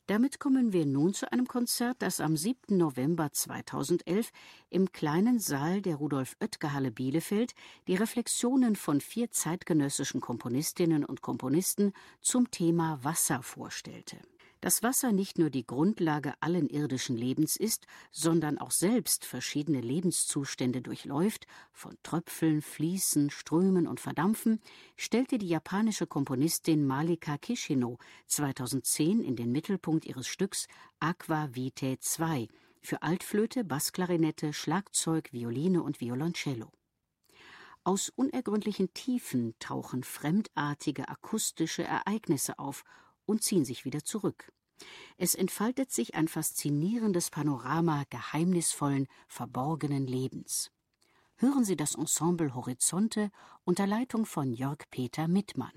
Damit kommen wir nun zu einem Konzert, das am 7. November 2011 im kleinen Saal der Rudolf-Oetker-Halle Bielefeld die Reflexionen von 4 zeitgenössischen Komponistinnen und Komponisten zum Thema Wasser vorstellte. Dass Wasser nicht nur die Grundlage allen irdischen Lebens ist, sondern auch selbst verschiedene Lebenszustände durchläuft, von Tröpfeln, Fließen, Strömen und Verdampfen, stellte die japanische Komponistin Malika Kishino 2010 in den Mittelpunkt ihres Stücks Aqua Vitae II für Altflöte, Bassklarinette, Schlagzeug, Violine und Violoncello. Aus unergründlichen Tiefen tauchen fremdartige akustische Ereignisse auf und ziehen sich wieder zurück. Es entfaltet sich ein faszinierendes Panorama geheimnisvollen, verborgenen Lebens. Hören Sie das Ensemble Horizonte unter Leitung von Jörg-Peter Mittmann.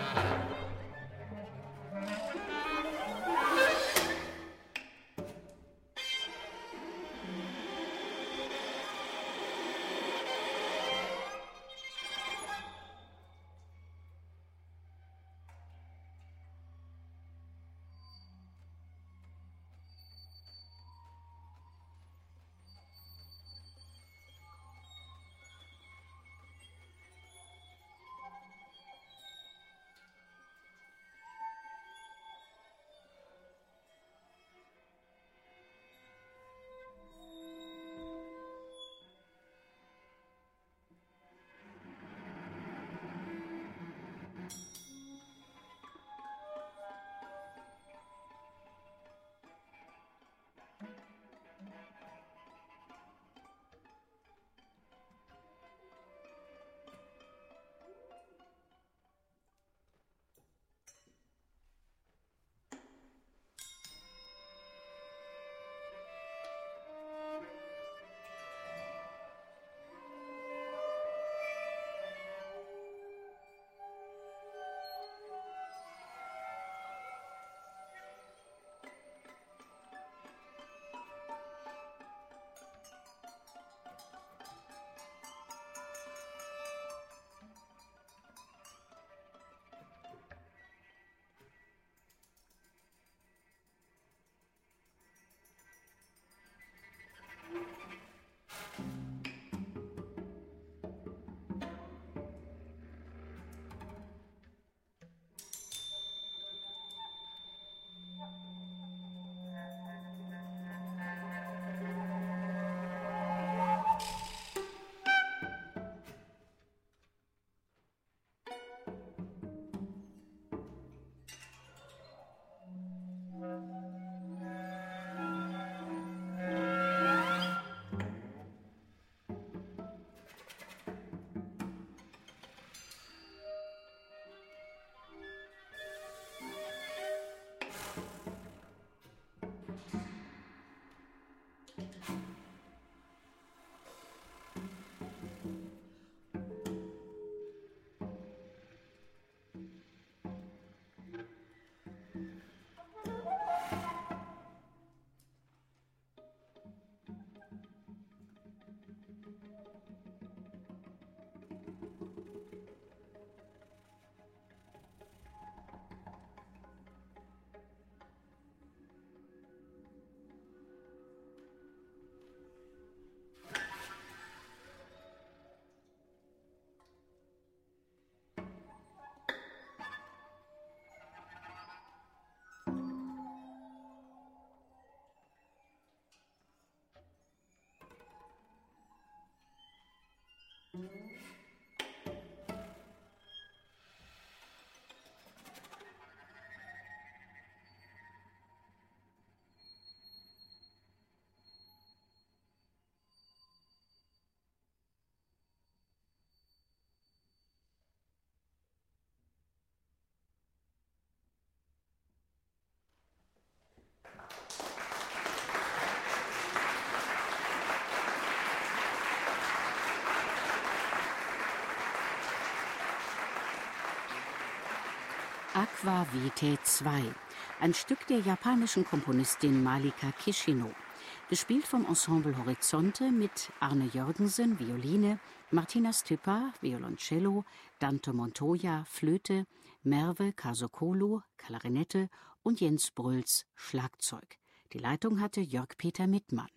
Aqua Vitae II, ein Stück der japanischen Komponistin Malika Kishino. Gespielt vom Ensemble Horizonte mit Arne Jörgensen, Violine, Martina Stippa, Violoncello, Dante Montoya, Flöte, Merve Kasokolo, Klarinette und Jens Brülls, Schlagzeug. Die Leitung hatte Jörg-Peter Mittmann.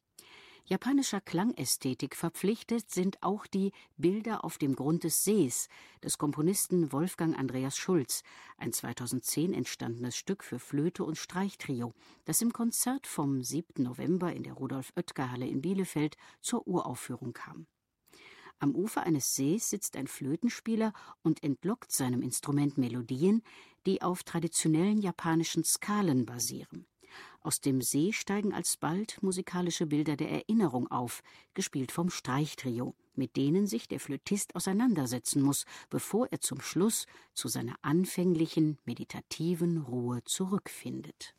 Japanischer Klangästhetik verpflichtet sind auch die Bilder auf dem Grund des Sees des Komponisten Wolfgang Andreas Schulz, ein 2010 entstandenes Stück für Flöte und Streichtrio, das im Konzert vom 7. November in der Rudolf-Oetker-Halle in Bielefeld zur Uraufführung kam. Am Ufer eines Sees sitzt ein Flötenspieler und entlockt seinem Instrument Melodien, die auf traditionellen japanischen Skalen basieren. Aus dem See steigen alsbald musikalische Bilder der Erinnerung auf, gespielt vom Streichtrio, mit denen sich der Flötist auseinandersetzen muss, bevor er zum Schluss zu seiner anfänglichen, meditativen Ruhe zurückfindet.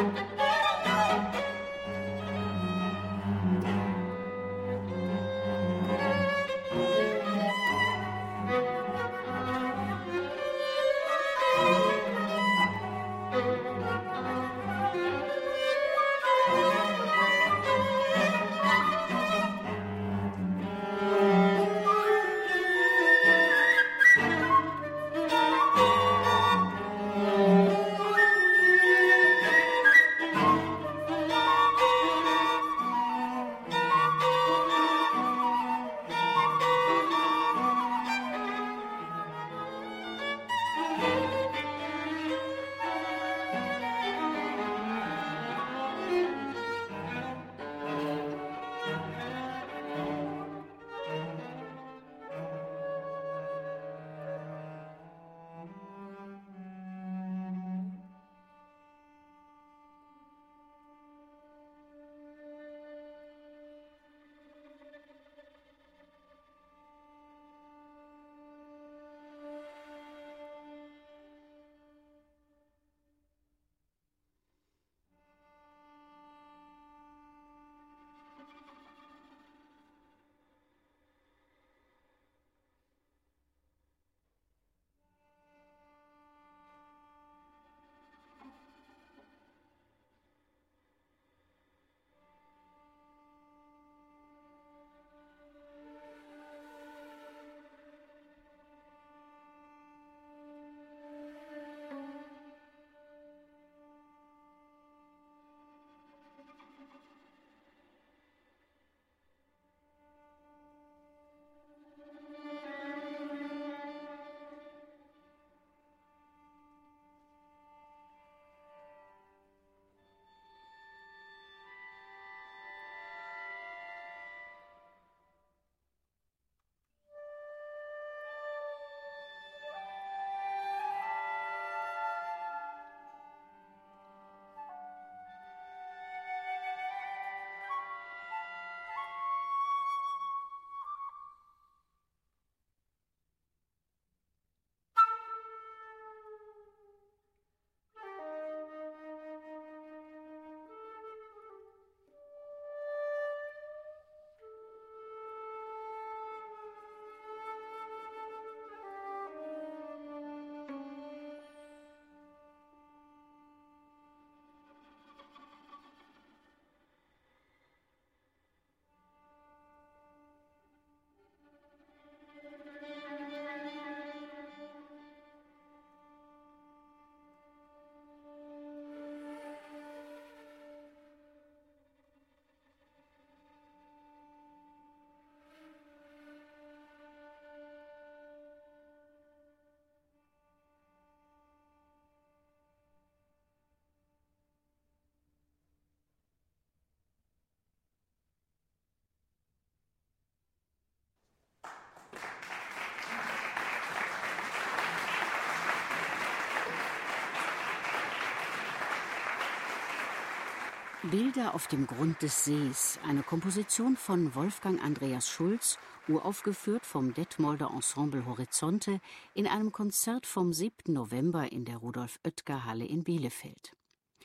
Bilder auf dem Grund des Sees, eine Komposition von Wolfgang Andreas Schulz, uraufgeführt vom Detmolder Ensemble Horizonte in einem Konzert vom 7. November in der Rudolf-Oetker-Halle in Bielefeld.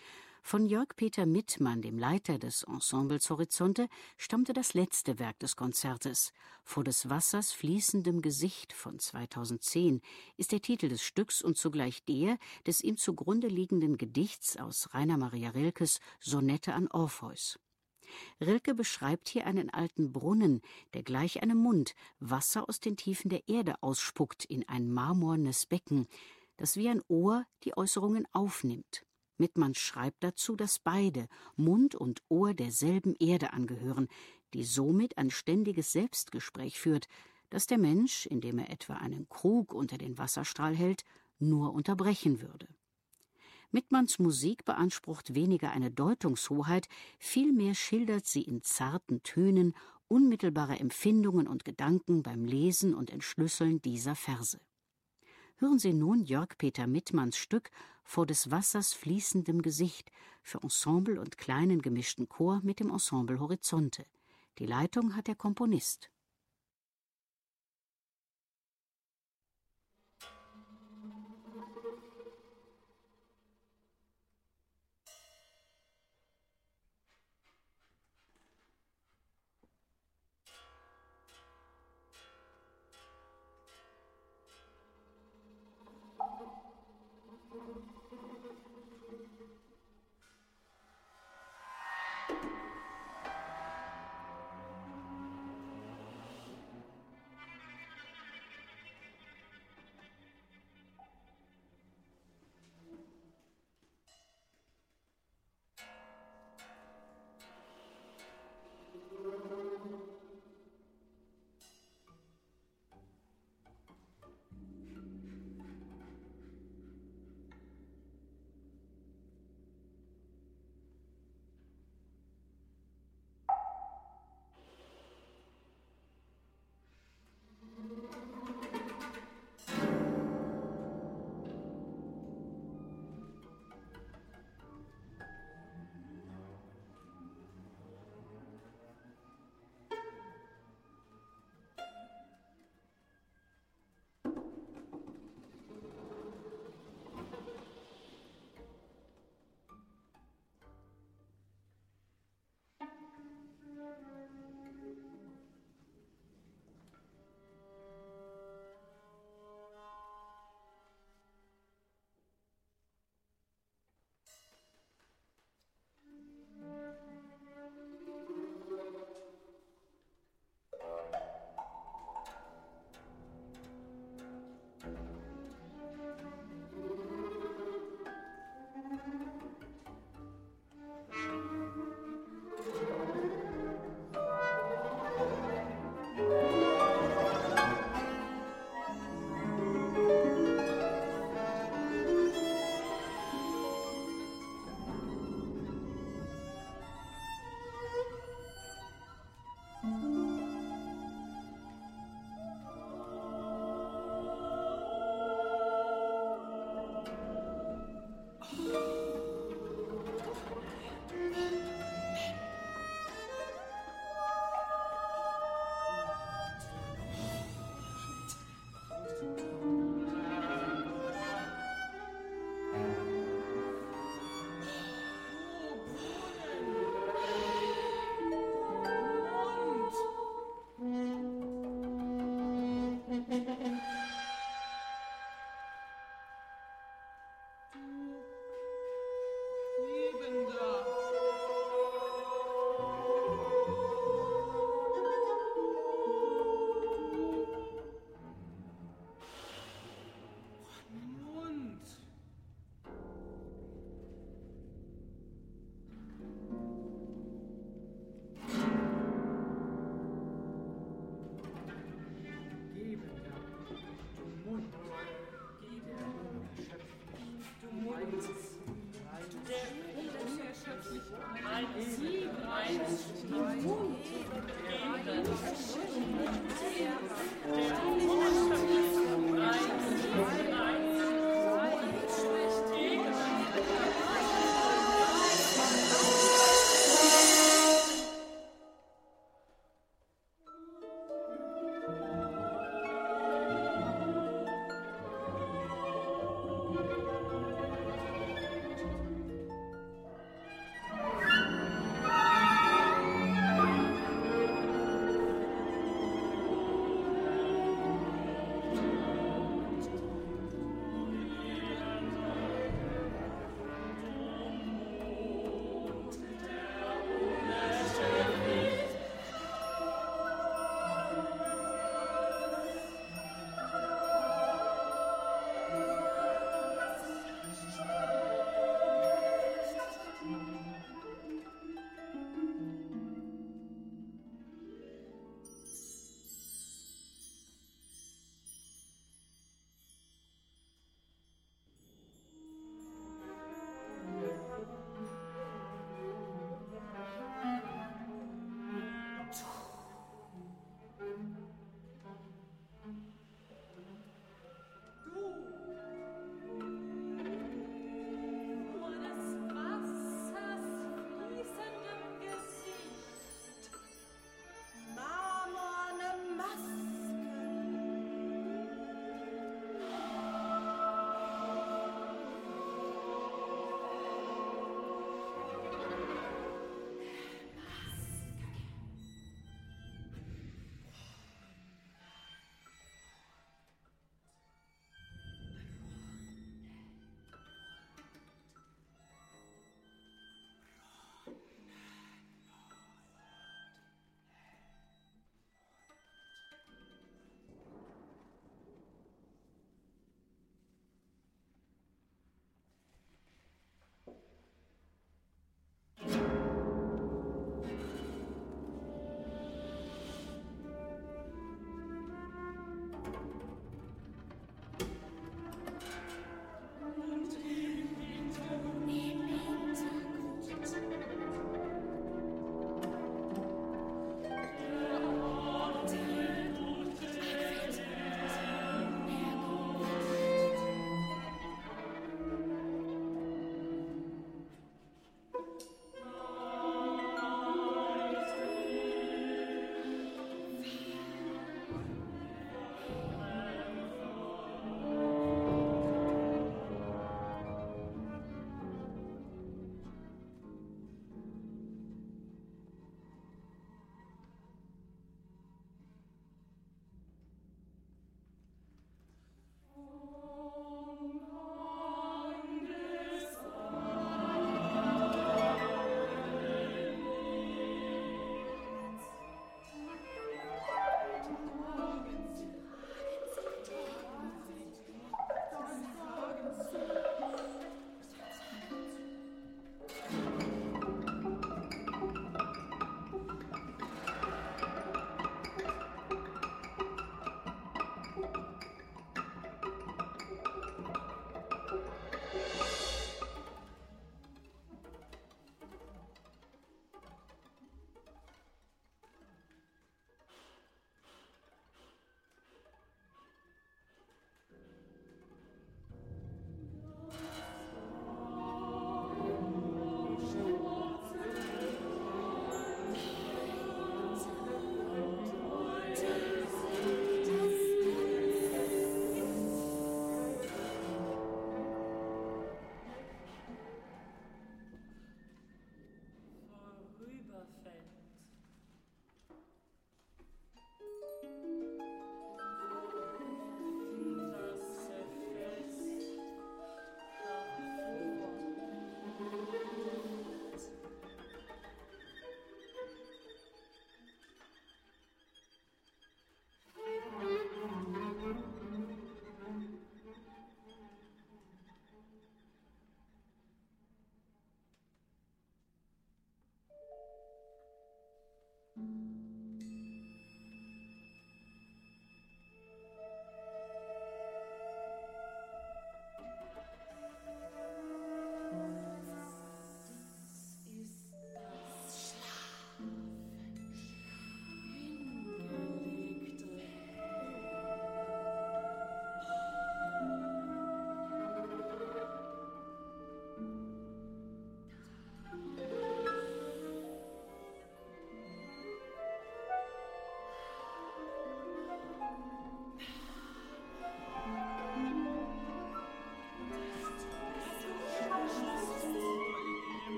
Von Jörg-Peter Mittmann, dem Leiter des Ensembles Horizonte, stammte das letzte Werk des Konzertes. Vor des Wassers fließendem Gesicht von 2010 ist der Titel des Stücks und zugleich der des ihm zugrunde liegenden Gedichts aus Rainer Maria Rilkes Sonette an Orpheus. Rilke beschreibt hier einen alten Brunnen, der gleich einem Mund Wasser aus den Tiefen der Erde ausspuckt in ein marmornes Becken, das wie ein Ohr die Äußerungen aufnimmt. Mittmann schreibt dazu, dass beide, Mund und Ohr, derselben Erde angehören, die somit ein ständiges Selbstgespräch führt, das der Mensch, indem er etwa einen Krug unter den Wasserstrahl hält, nur unterbrechen würde. Mittmanns Musik beansprucht weniger eine Deutungshoheit, vielmehr schildert sie in zarten Tönen unmittelbare Empfindungen und Gedanken beim Lesen und Entschlüsseln dieser Verse. Hören Sie nun Jörg-Peter Mittmanns Stück Vor des Wassers fließendem Gesicht für Ensemble und kleinen gemischten Chor mit dem Ensemble Horizonte. Die Leitung hat der Komponist. Liebender. Mund. Gebender. Du Mund. Du Mund. Der unerschöpflich Sieg reißt du Mund. Gebender. Der unerschöpflich reißt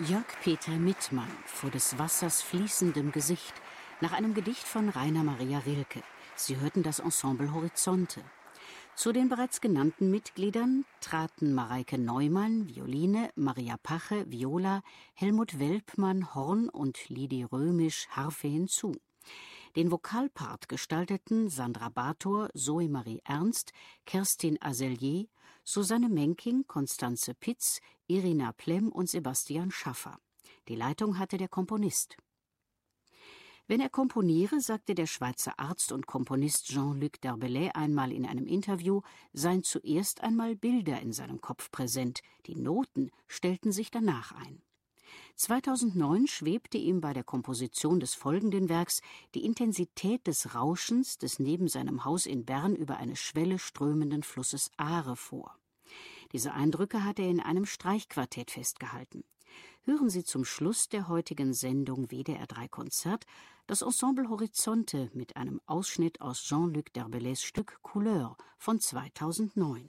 Jörg-Peter Mittmann, vor des Wassers fließendem Gesicht, nach einem Gedicht von Rainer Maria Rilke. Sie hörten das Ensemble Horizonte. Zu den bereits genannten Mitgliedern traten Mareike Neumann, Violine, Maria Pache, Viola, Helmut Welpmann, Horn und Lidi Römisch, Harfe hinzu. Den Vokalpart gestalteten Sandra Bator, Zoe Marie Ernst, Kerstin Azelier, Susanne Menking, Constanze Pitz, Irina Plemm und Sebastian Schaffer. Die Leitung hatte der Komponist. Wenn er komponiere, sagte der Schweizer Arzt und Komponist Jean-Luc Derbellet einmal in einem Interview, seien zuerst einmal Bilder in seinem Kopf präsent, die Noten stellten sich danach ein. 2009 schwebte ihm bei der Komposition des folgenden Werks die Intensität des Rauschens des neben seinem Haus in Bern über eine Schwelle strömenden Flusses Aare vor. Diese Eindrücke hat er in einem Streichquartett festgehalten. Hören Sie zum Schluss der heutigen Sendung WDR 3 Konzert das Ensemble Horizonte mit einem Ausschnitt aus Jean-Luc Derbellets Stück Couleur von 2009.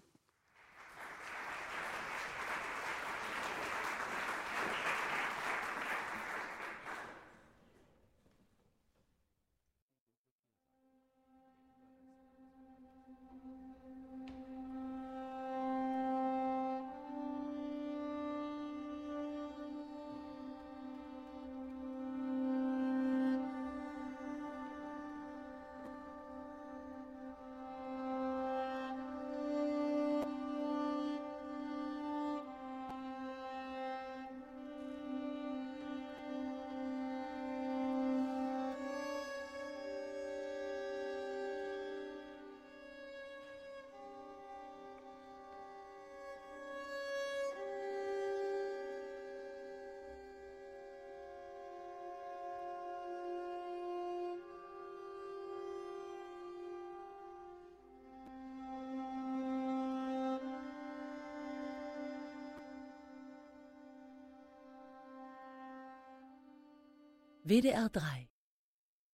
WDR 3